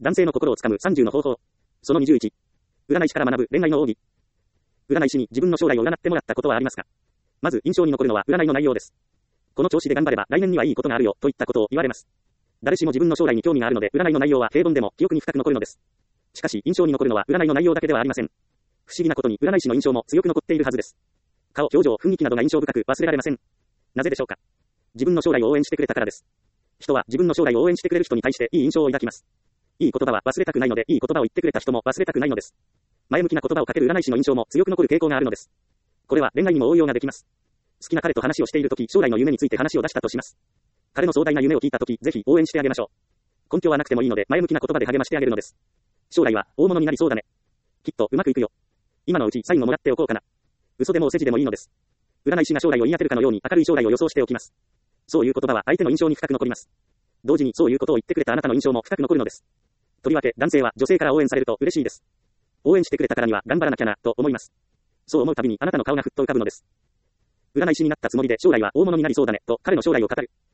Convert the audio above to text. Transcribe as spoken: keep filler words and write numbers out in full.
男性の心をつかむさんじゅうの方法。そのにじゅういち。占い師から学ぶ恋愛の奥義。占い師に自分の将来を占ってもらったことはありますか？まず印象に残るのは占いの内容です。この調子で頑張れば来年にはいいことがあるよといったことを言われます。誰しも自分の将来に興味があるので占いの内容は平凡でも記憶に深く残るのです。しかし印象に残るのは占いの内容だけではありません。不思議なことに占い師の印象も強く残っているはずです。顔、表情、雰囲気などが印象深く忘れられません。なぜでしょうか？自分の将来を応援してくれたからです。人は自分の将来を応援してくれる人に対していい印象を抱きます。いい言葉は忘れたくないので、いい言葉を言ってくれた人も忘れたくないのです。前向きな言葉をかける占い師の印象も強く残る傾向があるのです。これは恋愛にも応用ができます。好きな彼と話をしているとき、将来の夢について話を出したとします。彼の壮大な夢を聞いたとき、ぜひ応援してあげましょう。根拠はなくてもいいので、前向きな言葉で励ましてあげるのです。将来は大物になりそうだね。きっとうまくいくよ。今のうちサインをもらっておこうかな。嘘でもお世辞でもいいのです。占い師が将来を言い当てるかのように明るい将来を予想しておきます。そういう言葉は相手の印象に深く残ります。同時にそういうことを言ってくれたあなたの印象も深く残るのです。とりわけ男性は女性から応援されると嬉しいです。応援してくれたからには頑張らなきゃな、と思います。そう思うたびにあなたの顔がふっと浮かぶのです。占い師になったつもりで将来は大物になりそうだね、と彼の将来を語る。